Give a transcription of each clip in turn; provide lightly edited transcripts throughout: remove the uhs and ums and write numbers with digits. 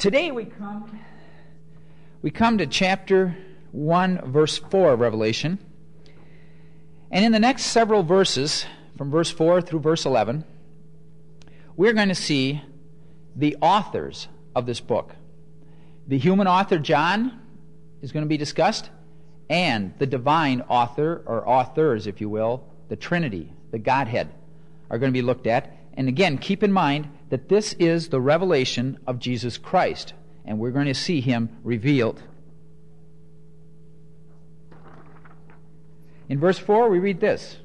Today we come to chapter 1, verse 4 of Revelation. And in the next several verses, from verse 4 through verse 11, we're going to see the authors of this book. The human author, John, is going to be discussed, and the divine author, or authors, if you will, the Trinity, the Godhead, are going to be looked at. And again, keep in mind that this is the revelation of Jesus Christ, and we're going to see him revealed. In verse 4, we read this.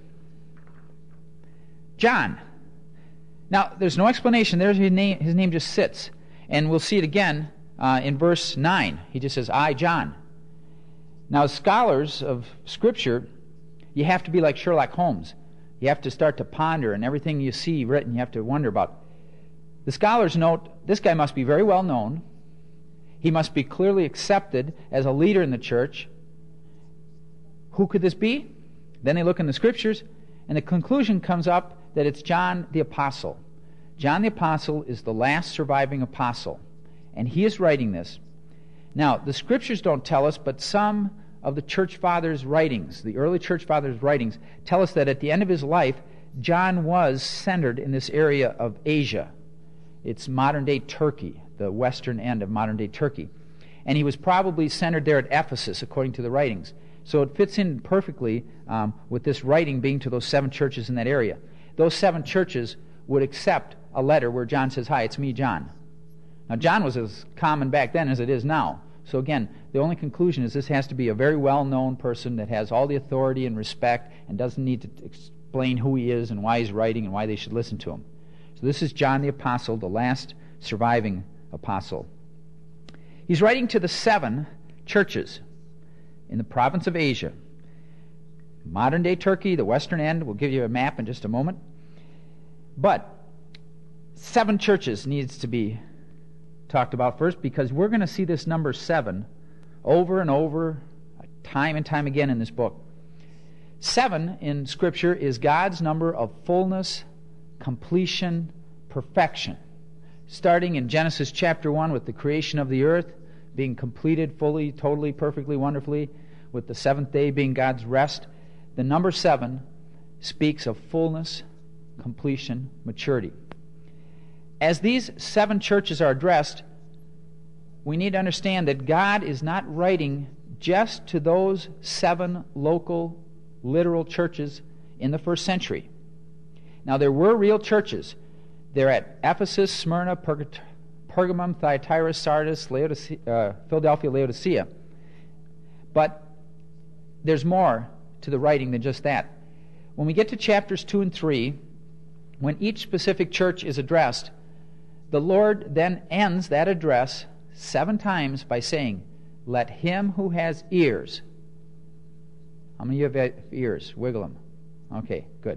John. Now, there's no explanation. There's his name just sits. And we'll see it again in verse 9. He just says, I, John. Now, as scholars of Scripture, you have to be like Sherlock Holmes. You have to start to ponder, and everything you see written, you have to wonder about. The scholars note, this guy must be very well known. He must be clearly accepted as a leader in the church. Who could this be? Then they look in the Scriptures, and the conclusion comes up that it's John the Apostle. John the Apostle is the last surviving apostle, and he is writing this. Now, the Scriptures don't tell us, but some of the church fathers' writings, the early church fathers' writings, tell us that at the end of his life, John was centered in this area of Asia. It's modern-day Turkey, the western end of modern-day Turkey. And he was probably centered there at Ephesus, according to the writings. So it fits in perfectly with this writing being to those 7 churches in that area. Those 7 churches would accept a letter where John says, hi, it's me, John. Now, John was as common back then as it is now. So again, the only conclusion is this has to be a very well-known person that has all the authority and respect and doesn't need to explain who he is and why he's writing and why they should listen to him. So this is John the Apostle, the last surviving apostle. He's writing to the 7 churches in the province of Asia. Modern-day Turkey, the western end. We'll give you a map in just a moment. But 7 churches needs to be talked about first, because we're going to see this number 7 over and over, time and time again in this book. 7 in Scripture is God's number of fullness, completion, perfection. Starting in Genesis chapter 1 with the creation of the earth being completed fully, totally, perfectly, wonderfully, with the 7th day being God's rest. The number 7 speaks of fullness, completion, maturity. As these 7 churches are addressed, we need to understand that God is not writing just to those 7 local, literal churches in the first century. Now, there were real churches. They're at Ephesus, Smyrna, Pergamum, Thyatira, Sardis, Philadelphia, Laodicea. But there's more to the writing than just that. When we get to chapters 2 and 3, when each specific church is addressed, the Lord then ends that address 7 times by saying, let him who has ears. How many of you have ears? Wiggle them. Okay, good.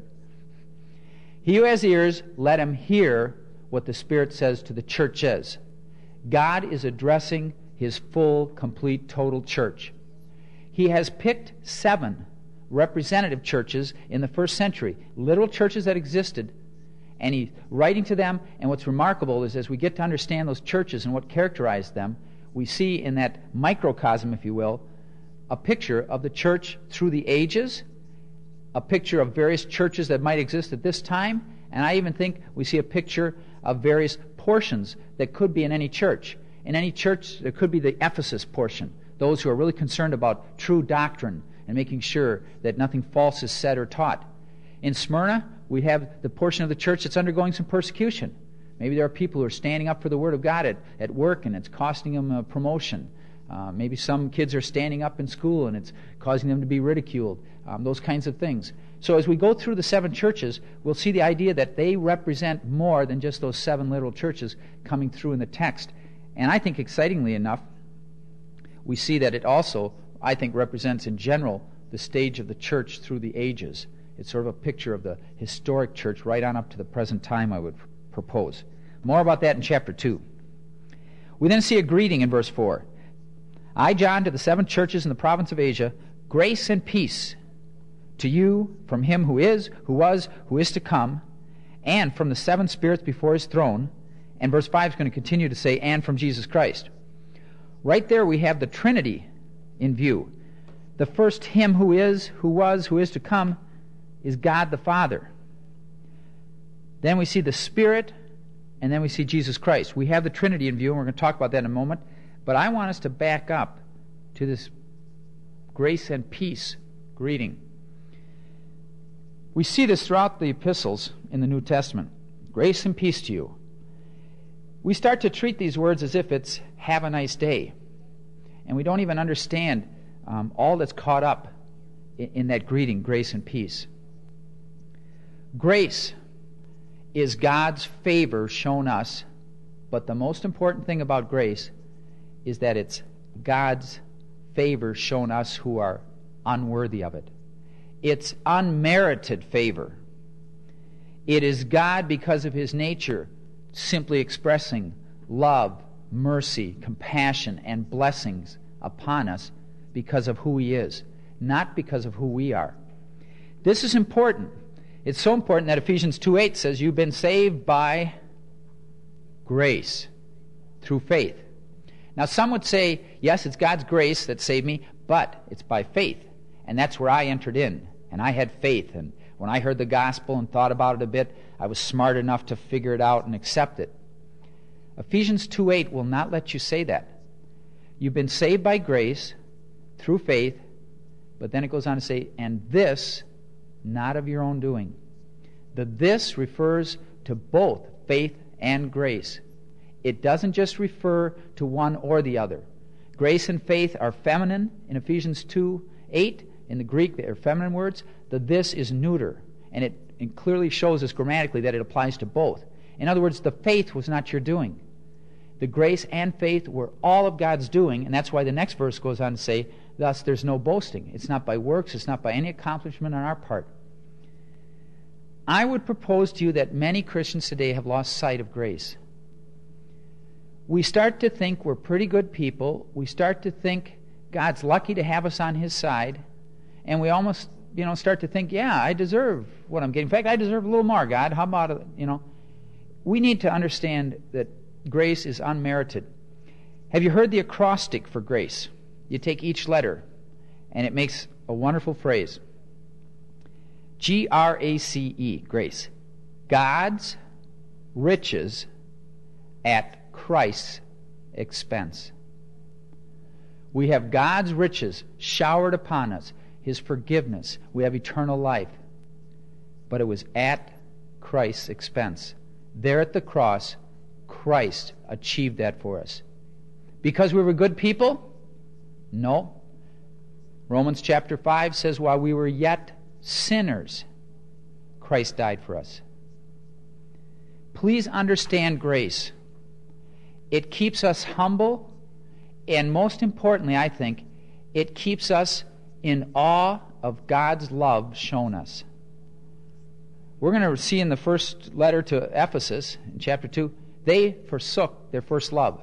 He who has ears, let him hear what the Spirit says to the churches. God is addressing his full, complete, total church. He has picked 7 representative churches in the first century, literal churches that existed, and he's writing to them. And what's remarkable is as we get to understand those churches and what characterized them, we see in that microcosm, if you will, a picture of the church through the ages, a picture of various churches that might exist at this time, and I even think we see a picture of various portions that could be in any church. In any church, there could be the Ephesus portion, those who are really concerned about true doctrine and making sure that nothing false is said or taught. In Smyrna, we have the portion of the church that's undergoing some persecution. Maybe there are people who are standing up for the Word of God at work, and it's costing them a promotion. Maybe some kids are standing up in school, and it's causing them to be ridiculed. Those kinds of things. So as we go through the 7 churches, we'll see the idea that they represent more than just those 7 literal churches coming through in the text. And I think, excitingly enough, we see that it also, I think, represents in general the stage of the church through the ages. It's sort of a picture of the historic church right on up to the present time, I would propose. More about that in chapter 2. We then see a greeting in verse 4. I, John, to the 7 churches in the province of Asia, grace and peace to you from him who is, who was, who is to come, and from the 7 spirits before his throne, And verse 5 is going to continue to say, and from Jesus Christ. Right there we have the Trinity in view. The first Him who is, who was, who is to come is God the Father. Then we see the Spirit, and then we see Jesus Christ. We have the Trinity in view, and we're going to talk about that in a moment. But I want us to back up to this grace and peace greeting. We see this throughout the epistles in the New Testament. Grace and peace to you. We start to treat these words as if it's have a nice day. And we don't even understand all that's caught up in that greeting, grace and peace. Grace is God's favor shown us, but the most important thing about grace is that it's God's favor shown us who are unworthy of it. It's unmerited favor. It is God, because of His nature, simply expressing love, mercy, compassion, and blessings upon us because of who He is, not because of who we are. This is important. It's so important that Ephesians 2:8 says you've been saved by grace through faith. Now some would say, yes, it's God's grace that saved me, but it's by faith. And that's where I entered in. And I had faith. And when I heard the gospel and thought about it a bit, I was smart enough to figure it out and accept it. Ephesians 2:8 will not let you say that. You've been saved by grace through faith, but then it goes on to say, and this, not of your own doing. The this refers to both faith and grace. It doesn't just refer to one or the other. Grace and faith are feminine in Ephesians 2:8. In the Greek, they are feminine words. The this is neuter, and it clearly shows us grammatically that it applies to both. In other words, the faith was not your doing. The grace and faith were all of God's doing, and that's why the next verse goes on to say, thus there's no boasting. It's not by works, it's not by any accomplishment on our part. I would propose to you that many Christians today have lost sight of grace. We start to think we're pretty good people. We start to think God's lucky to have us on His side. And we almost, start to think, yeah, I deserve what I'm getting. In fact, I deserve a little more, God. How about it? We need to understand that grace is unmerited. Have you heard the acrostic for grace? You take each letter, and it makes a wonderful phrase. G-R-A-C-E, grace. God's riches at Christ's expense. We have God's riches showered upon us, His forgiveness. We have eternal life. But it was at Christ's expense. There at the cross, Christ achieved that for us. Because we were good people? No. Romans chapter 5 says, while we were yet sinners, Christ died for us. Please understand grace. It keeps us humble, and most importantly, I think, it keeps us in awe of God's love shown us. We're going to see in the first letter to Ephesus, in chapter 2, they forsook their first love.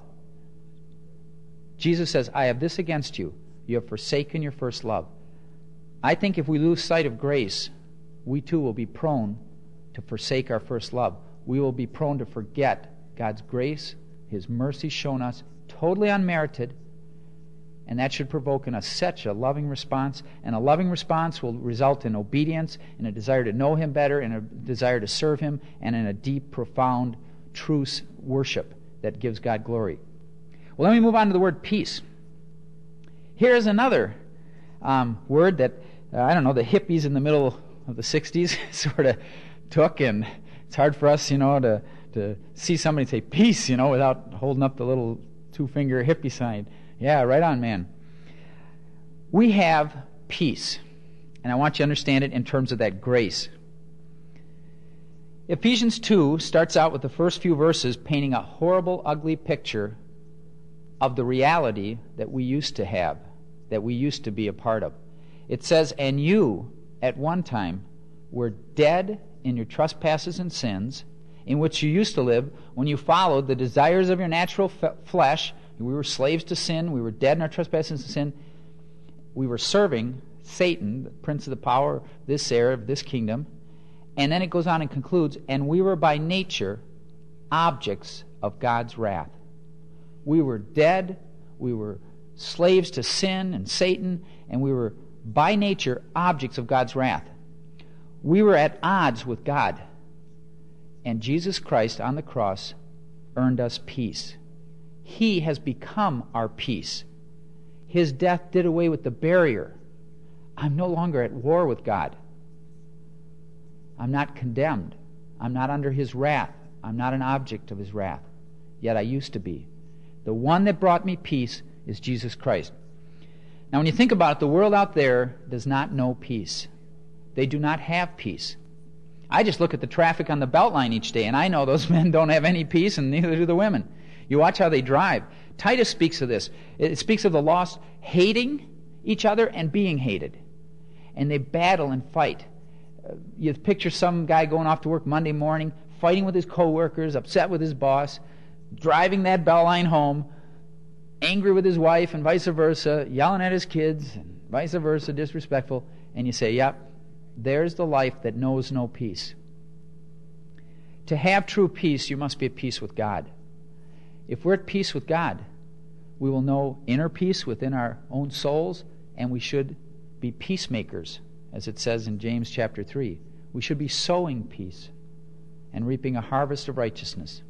Jesus says, I have this against you. You have forsaken your first love. I think if we lose sight of grace, we too will be prone to forsake our first love. We will be prone to forget God's grace, His mercy shown us, totally unmerited, and that should provoke in us such a loving response. And a loving response will result in obedience, in a desire to know Him better, in a desire to serve Him, and in a deep, profound, true worship that gives God glory. Well, let me move on to the word peace. Here is another word that, the hippies in the middle of the 60s sort of took, and it's hard for us, to see somebody say peace, without holding up the little two-finger hippie sign. Yeah, right on, man. We have peace, and I want you to understand it in terms of that grace. Ephesians 2 starts out with the first few verses painting a horrible, ugly picture of the reality that we used to have, that we used to be a part of. It says, and you, at one time, were dead in your trespasses and sins, in which you used to live when you followed the desires of your natural flesh. We were slaves to sin. We were dead in our trespasses and sin. We were serving Satan, the prince of the power of this era, of this kingdom. And then it goes on and concludes, and we were by nature objects of God's wrath. We were dead, we were slaves to sin and Satan, and we were by nature objects of God's wrath. We were at odds with God, and Jesus Christ on the cross earned us peace. He has become our peace. His death did away with the barrier. I'm no longer at war with God. I'm not condemned. I'm not under His wrath. I'm not an object of His wrath. Yet I used to be. The one that brought me peace is Jesus Christ. Now when you think about it, the world out there does not know peace. They do not have peace. I just look at the traffic on the Beltline each day, and I know those men don't have any peace, and neither do the women. You watch how they drive. Titus speaks of this. It speaks of the lost hating each other and being hated. And they battle and fight. You picture some guy going off to work Monday morning, fighting with his coworkers, upset with his boss, driving that Beltline home, angry with his wife and vice versa, yelling at his kids and vice versa, disrespectful. And you say, yep, there's the life that knows no peace. To have true peace, you must be at peace with God. If we're at peace with God, we will know inner peace within our own souls, and we should be peacemakers, as it says in James chapter 3. We should be sowing peace and reaping a harvest of righteousness.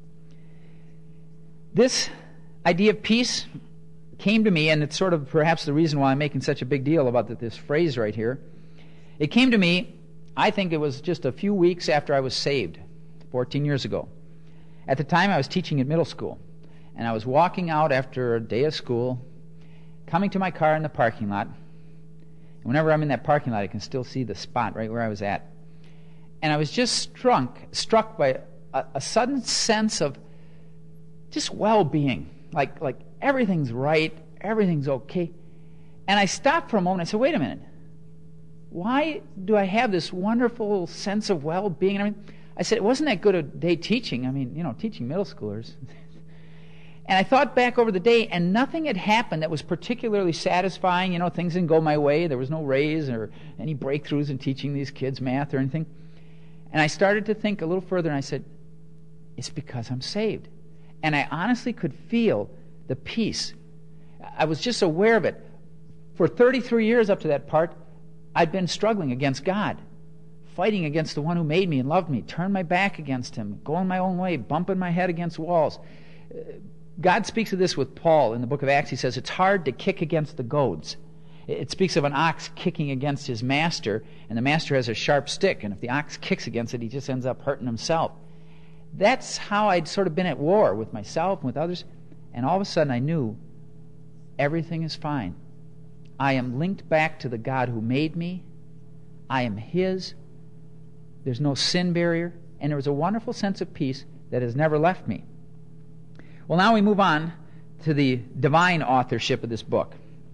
This idea of peace came to me, and it's sort of perhaps the reason why I'm making such a big deal about this phrase right here. It came to me, I think it was just a few weeks after I was saved, 14 years ago. At the time, I was teaching at middle school, and I was walking out after a day of school, coming to my car in the parking lot. And whenever I'm in that parking lot, I can still see the spot right where I was at. And I was just struck by a sudden sense of just well-being, like everything's right, everything's okay. And I stopped for a moment. I said, wait a minute. Why do I have this wonderful sense of well-being? I said, it wasn't that good a day teaching. Teaching middle schoolers. And I thought back over the day, and nothing had happened that was particularly satisfying. Things didn't go my way. There was no raise or any breakthroughs in teaching these kids math or anything. And I started to think a little further, and I said, it's because I'm saved. And I honestly could feel the peace. I was just aware of it. For 33 years up to that part, I'd been struggling against God, fighting against the one who made me and loved me, turned my back against Him, going my own way, bumping my head against walls. God speaks of this with Paul in the book of Acts. He says it's hard to kick against the goads. It speaks of an ox kicking against his master, and the master has a sharp stick, and if the ox kicks against it, he just ends up hurting himself. That's how I'd sort of been at war with myself and with others, and all of a sudden I knew everything is fine. I am linked back to the God who made me. I am His. There's no sin barrier, and there was a wonderful sense of peace that has never left me. Well, now we move on to the divine authorship of this book.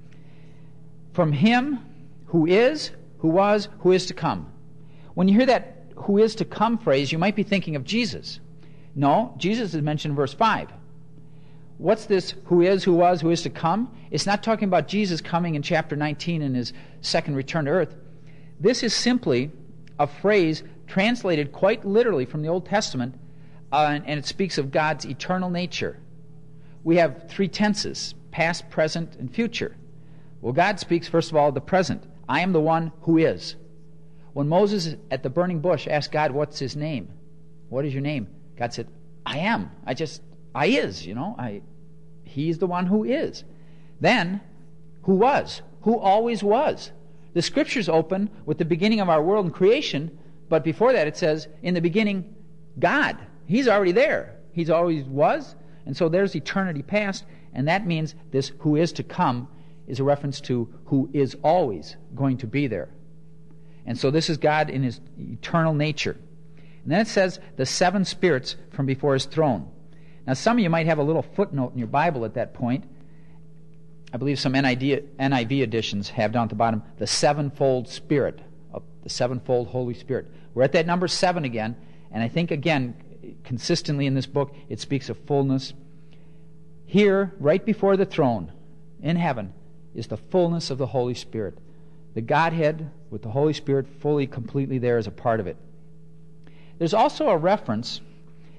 From Him who is, who was, who is to come. When you hear that who is to come phrase, you might be thinking of Jesus. No, Jesus is mentioned in verse 5. What's this who is, who was, who is to come? It's not talking about Jesus coming in chapter 19 in His second return to earth. This is simply a phrase translated quite literally from the Old Testament, and it speaks of God's eternal nature. We have three tenses, past, present, and future. Well, God speaks, first of all, the present. I am the one who is. When Moses at the burning bush asked God, what's his name? What is your name? God said, I am. I is, He's the one who is. Then, who was? Who always was? The Scriptures open with the beginning of our world and creation, but before that it says, in the beginning, God. He's already there. He's always was, and so there's eternity past, and that means this who is to come is a reference to who is always going to be there. And so this is God in His eternal nature. And then it says, the seven spirits from before His throne. Now some of you might have a little footnote in your Bible at that point. I believe some NIV editions have down at the bottom, the sevenfold Spirit, the sevenfold Holy Spirit. We're at that number 7 again, and I think again, consistently in this book, it speaks of fullness. Here, right before the throne, in heaven, is the fullness of the Holy Spirit. The Godhead with the Holy Spirit fully, completely there as a part of it. There's also a reference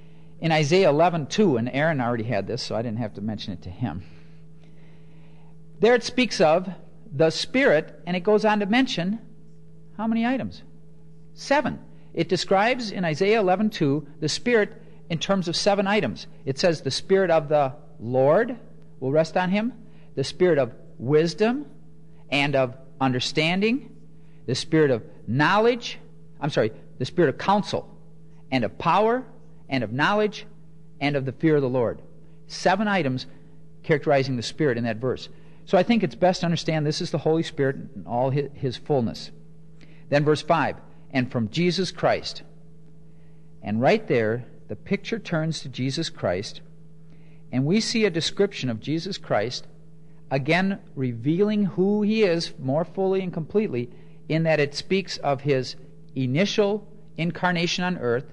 in Isaiah 11:2, and Aaron already had this, so I didn't have to mention it to him. There it speaks of the Spirit, and it goes on to mention how many items? 7. It describes in Isaiah 11:2 the Spirit in terms of 7 items. It says the Spirit of the Lord will rest on him, the Spirit of wisdom and of understanding, the Spirit of knowledge, the Spirit of counsel and of power and of knowledge and of the fear of the Lord. 7 items characterizing the Spirit in that verse. So I think it's best to understand this is the Holy Spirit in all his fullness. Then verse 5, and from Jesus Christ. And right there, the picture turns to Jesus Christ, and we see a description of Jesus Christ, again revealing who he is more fully and completely, in that it speaks of his initial incarnation on earth,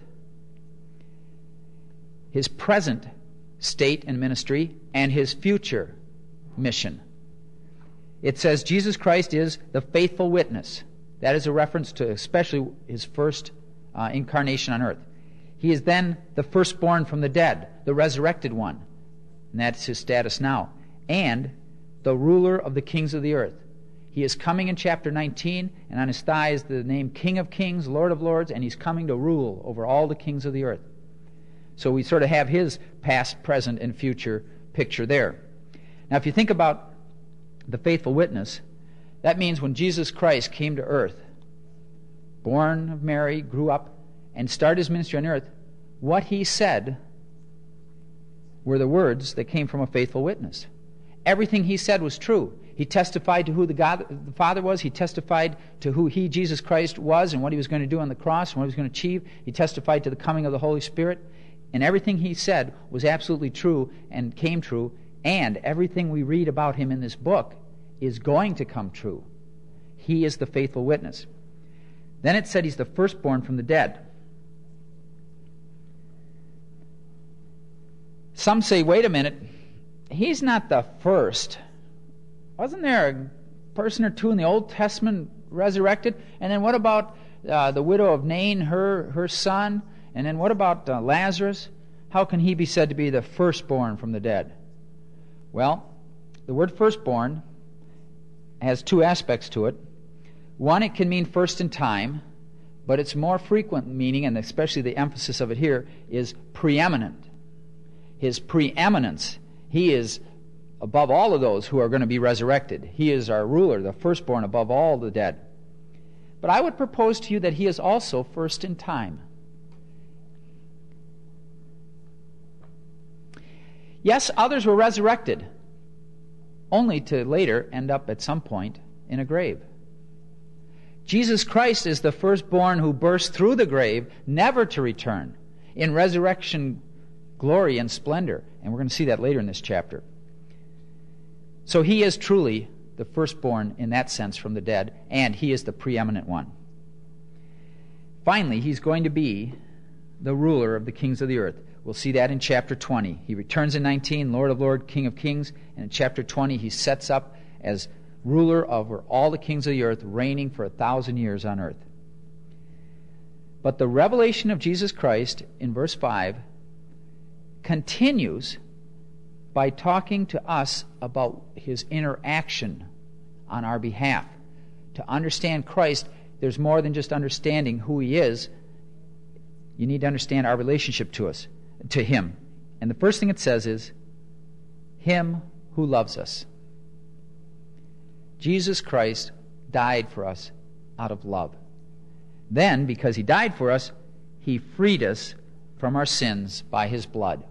his present state and ministry, and his future mission. It says Jesus Christ is the faithful witness. That is a reference to especially his first incarnation on earth. He is then the firstborn from the dead, the resurrected one, and that's his status now, and the ruler of the kings of the earth. He is coming in chapter 19, and on his thigh is the name King of Kings, Lord of Lords, and he's coming to rule over all the kings of the earth. So we sort of have his past, present, and future picture there. Now, if you think about the faithful witness, that means when Jesus Christ came to earth, born of Mary, grew up, and started his ministry on earth, what he said were the words that came from a faithful witness. Everything he said was true. He testified to who the Father was. He testified to who he, Jesus Christ, was and what he was going to do on the cross and what he was going to achieve. He testified to the coming of the Holy Spirit. And everything he said was absolutely true and came true. And everything we read about him in this book is going to come true. He is the faithful witness. Then it said he's the firstborn from the dead. Some say, wait a minute, he's not the first. Wasn't there a person or two in the Old Testament resurrected? And then what about the widow of Nain, her son? And then what about Lazarus? How can he be said to be the firstborn from the dead? Well, the word firstborn has 2 aspects to it. One, it can mean first in time, but its more frequent meaning, and especially the emphasis of it here, is preeminent. His preeminence. He is above all of those who are going to be resurrected. He is our ruler, the firstborn above all the dead. But I would propose to you that he is also first in time. Yes, others were resurrected, only to later end up at some point in a grave. Jesus Christ is the firstborn who burst through the grave, never to return, in resurrection glory and splendor. And we're going to see that later in this chapter. So he is truly the firstborn in that sense from the dead, and he is the preeminent one. Finally, he's going to be the ruler of the kings of the earth. We'll see that in chapter 20. He returns in 19, Lord of Lords, King of Kings, and in chapter 20 he sets up as ruler over all the kings of the earth, reigning for 1,000 years on earth. But the revelation of Jesus Christ in verse 5 continues by talking to us about his interaction on our behalf. To understand Christ, there's more than just understanding who he is. You need to understand our relationship to him. And the first thing it says is, him who loves us. Jesus Christ died for us out of love. Then, because he died for us, he freed us from our sins by his blood.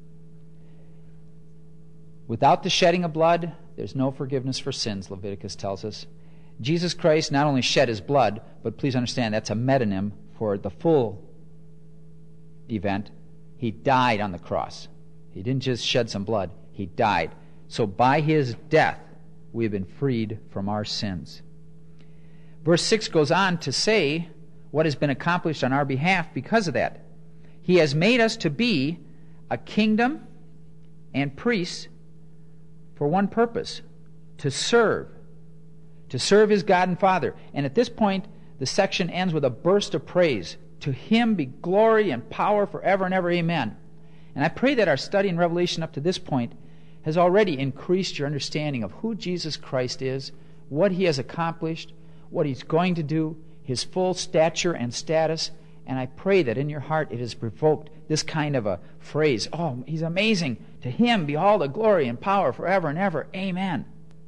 Without the shedding of blood, there's no forgiveness for sins, Leviticus tells us. Jesus Christ not only shed his blood, but please understand that's a metonym for the full event. He died on the cross. He didn't just shed some blood, he died. So by his death, we have been freed from our sins. Verse 6 goes on to say what has been accomplished on our behalf because of that. He has made us to be a kingdom and priests for one purpose, to serve his God and Father. And at this point, the section ends with a burst of praise. To him be glory and power forever and ever, amen. And I pray that our study in Revelation up to this point has already increased your understanding of who Jesus Christ is, what he has accomplished, what he's going to do, his full stature and status. And I pray that in your heart it has provoked this kind of a phrase, oh, he's amazing. To him be all the glory and power forever and ever. Amen.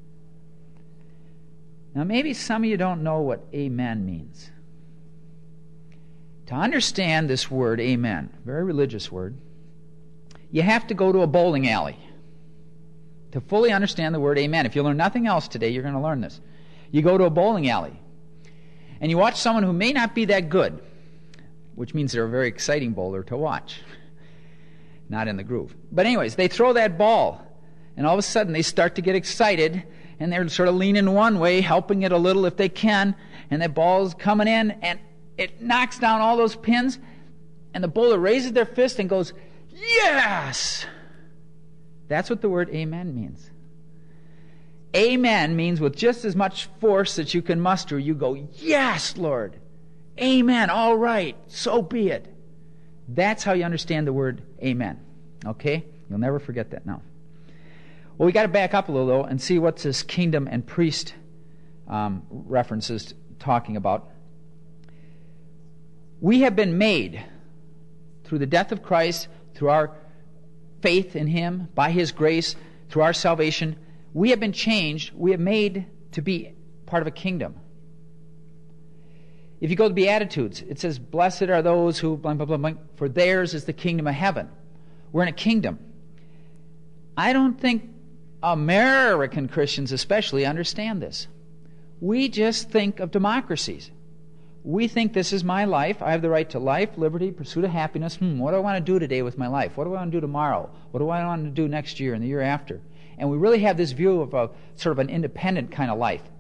Now maybe some of you don't know what amen means. To understand this word, amen, very religious word, you have to go to a bowling alley to fully understand the word amen. If you learn nothing else today, you're going to learn this. You go to a bowling alley and you watch someone who may not be that good, which means they're a very exciting bowler to watch. Not in the groove. But anyways, they throw that ball, and all of a sudden they start to get excited, and they're sort of leaning one way, helping it a little if they can, and that ball's coming in, and it knocks down all those pins, and the bowler raises their fist and goes, yes! That's what the word amen means. Amen means with just as much force that you can muster, you go, yes, Lord! Amen, all right, so be it. That's how you understand the word amen. Okay? You'll never forget that now. Well, we got to back up a little, though, and see what this kingdom and priest references talking about. We have been made through the death of Christ, through our faith in him, by his grace, through our salvation. We have been changed. We have made to be part of a kingdom. If you go to the Beatitudes, it says, blessed are those who, blank, blank, blank, blank, for theirs is the kingdom of heaven. We're in a kingdom. I don't think American Christians especially understand this. We just think of democracies. We think this is my life. I have the right to life, liberty, pursuit of happiness. What do I want to do today with my life? What do I want to do tomorrow? What do I want to do next year and the year after? And we really have this view of a sort of an independent kind of life.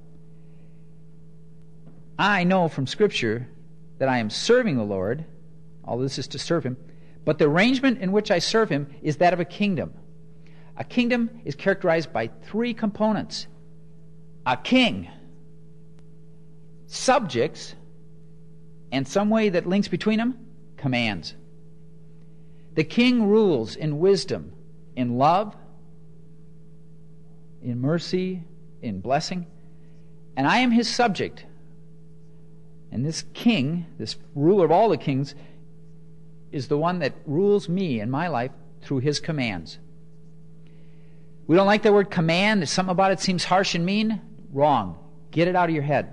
I know from Scripture that I am serving the Lord. All this is to serve him. But the arrangement in which I serve him is that of a kingdom. A kingdom is characterized by three components. A king, subjects, and some way that links between them, commands. The king rules in wisdom, in love, in mercy, in blessing. And I am his subject. And this king, this ruler of all the kings, is the one that rules me in my life through his commands. We don't like the word command. Something about it seems harsh and mean. Wrong. Get it out of your head.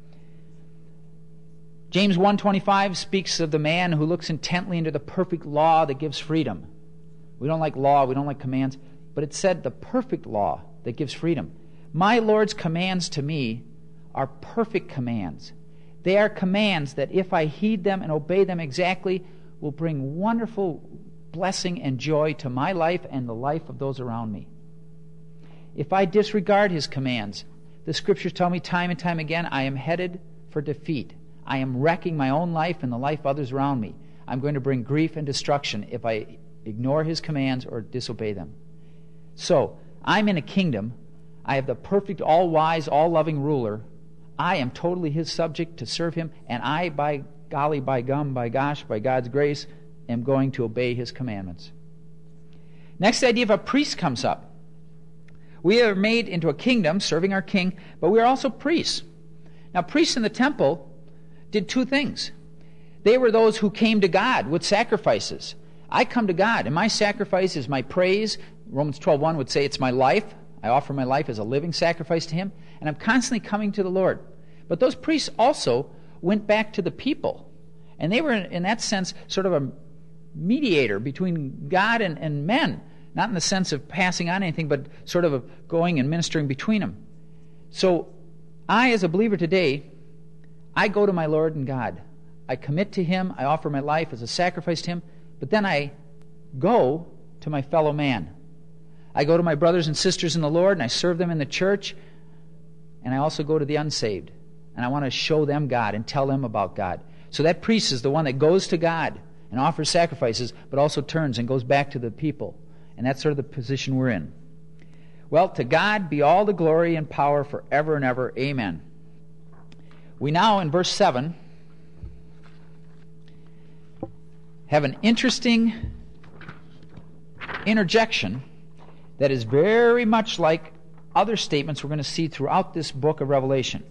James 1:25 speaks of the man who looks intently into the perfect law that gives freedom. We don't like law, we don't like commands, but it said the perfect law that gives freedom. My Lord's commands to me are perfect commands. They are commands that if I heed them and obey them exactly, will bring wonderful blessing and joy to my life and the life of those around me. If I disregard his commands, the Scriptures tell me time and time again, I am headed for defeat. I am wrecking my own life and the life of others around me. I'm going to bring grief and destruction if I ignore his commands or disobey them. So, I'm in a kingdom. I have the perfect, all-wise, all-loving ruler. I am totally his subject to serve him, and I, by golly, by gum, by gosh, by God's grace, am going to obey his commandments. Next, the idea of a priest comes up. We are made into a kingdom, serving our king, but we are also priests. Now, priests in the temple did two things. They were those who came to God with sacrifices. I come to God, and my sacrifice is my praise. Romans 12:1 would say it's my life. I offer my life as a living sacrifice to him, and I'm constantly coming to the Lord. But those priests also went back to the people, and they were, in that sense, sort of a mediator between God and men, not in the sense of passing on anything, but sort of going and ministering between them. So I, as a believer today, I go to my Lord and God. I commit to him. I offer my life as a sacrifice to him. But then I go to my fellow man. I go to my brothers and sisters in the Lord, and I serve them in the church. And I also go to the unsaved. And I want to show them God and tell them about God. So that priest is the one that goes to God and offers sacrifices, but also turns and goes back to the people. And that's sort of the position we're in. Well, to God be all the glory and power forever and ever. Amen. We now, in verse 7, have an interesting interjection that is very much like other statements we're going to see throughout this book of Revelation.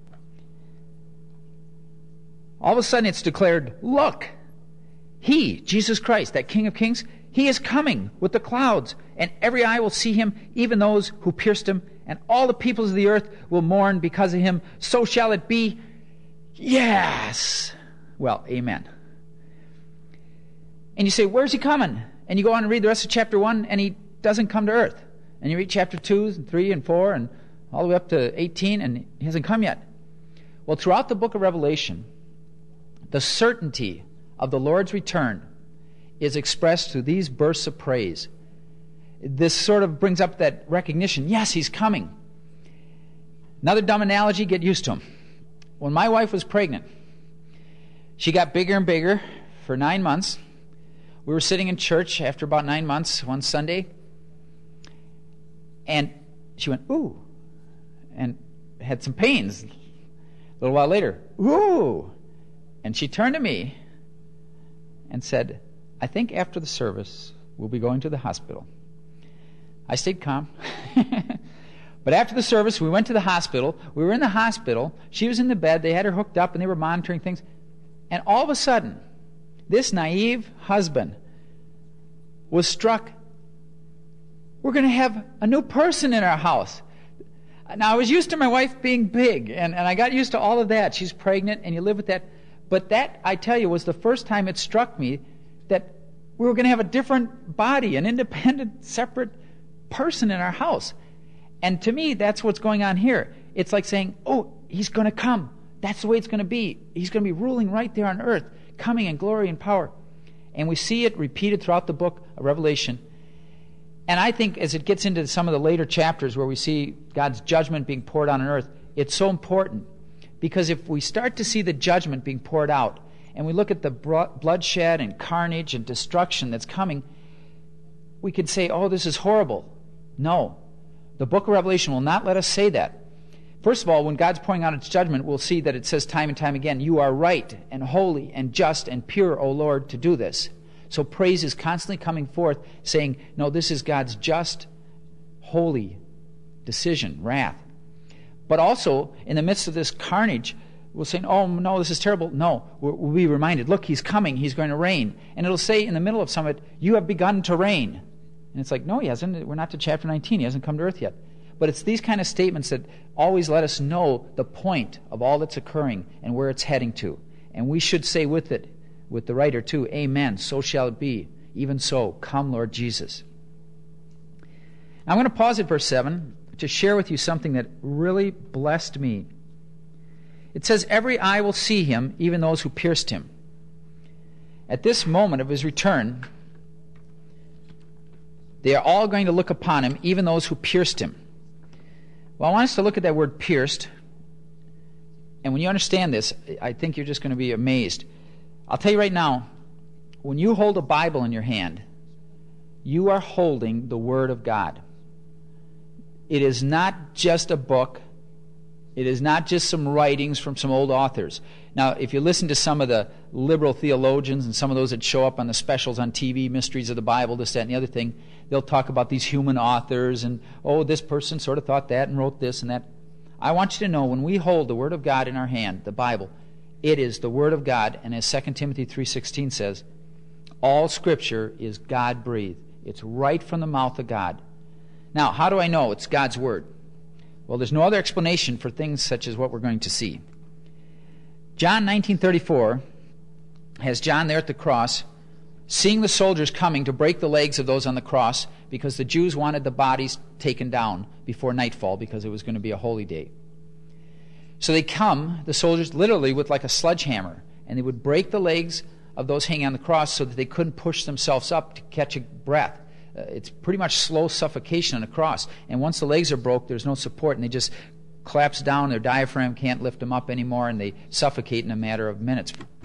All of a sudden it's declared, look, He, Jesus Christ, that King of Kings, He is coming with the clouds, and every eye will see Him, even those who pierced Him, and all the peoples of the earth will mourn because of Him. So shall it be. Yes. Well, amen. And you say, where's He coming? And you go on and read the rest of chapter 1, and He doesn't come to earth. And you read chapter 2 and 3 and 4 and all the way up to 18, and He hasn't come yet. Well, throughout the book of Revelation, the certainty of the Lord's return is expressed through these bursts of praise. This sort of brings up that recognition. Yes, He's coming. Another dumb analogy, get used to Him. When my wife was pregnant, she got bigger and bigger for 9 months. We were sitting in church after about 9 months one Sunday, and she went, ooh, and had some pains. A little while later, ooh. And she turned to me and said, I think after the service, we'll be going to the hospital. I stayed calm. But after the service, we went to the hospital. We were in the hospital. She was in the bed. They had her hooked up, and they were monitoring things. And all of a sudden, this naive husband was struck. We're going to have a new person in our house. Now, I was used to my wife being big, and I got used to all of that. She's pregnant, and you live with that. But that, I tell you, was the first time it struck me that we were going to have a different body, an independent, separate person in our house. And to me, that's what's going on here. It's like saying, oh, He's going to come. That's the way it's going to be. He's going to be ruling right there on earth, coming in glory and power. And we see it repeated throughout the book of Revelation. And I think as it gets into some of the later chapters where we see God's judgment being poured out on earth, it's so important. Because if we start to see the judgment being poured out, and we look at the bloodshed and carnage and destruction that's coming, we could say, oh, this is horrible. No. The book of Revelation will not let us say that. First of all, when God's pouring out its judgment, we'll see that it says time and time again, you are right and holy and just and pure, O Lord, to do this. So praise is constantly coming forth saying, no, this is God's just, holy decision, wrath. But also, in the midst of this carnage, we'll say, oh, no, this is terrible. No, we'll be reminded, look, He's coming, He's going to reign. And it'll say in the middle of some of it, you have begun to reign. And it's like, no, He hasn't. We're not to chapter 19. He hasn't come to earth yet. But it's these kind of statements that always let us know the point of all that's occurring and where it's heading to. And we should say with it, with the writer too, amen, so shall it be. Even so, come, Lord Jesus. Now, I'm going to pause at verse 7 to share with you something that really blessed me. It says, every eye will see Him, even those who pierced Him. At this moment of His return, they are all going to look upon Him, even those who pierced Him. Well, I want us to look at that word pierced. And when you understand this, I think you're just going to be amazed. I'll tell you right now, when you hold a Bible in your hand, you are holding the Word of God. It is not just a book. It is not just some writings from some old authors. Now, if you listen to some of the liberal theologians and some of those that show up on the specials on TV, Mysteries of the Bible, this, that, and the other thing, they'll talk about these human authors and, oh, this person sort of thought that and wrote this and that. I want you to know, when we hold the Word of God in our hand, the Bible, it is the Word of God, and as 2 Timothy 3:16 says, all Scripture is God-breathed. It's right from the mouth of God. Now, how do I know it's God's Word? Well, there's no other explanation for things such as what we're going to see. John 19:34 has John there at the cross, seeing the soldiers coming to break the legs of those on the cross because the Jews wanted the bodies taken down before nightfall because it was going to be a holy day. So they come, the soldiers, literally with like a sledgehammer, and they would break the legs of those hanging on the cross so that they couldn't push themselves up to catch a breath. It's pretty much slow suffocation on a cross. And once the legs are broke, there's no support, and they just collapse down. Their diaphragm can't lift them up anymore, and they suffocate in a matter of minutes.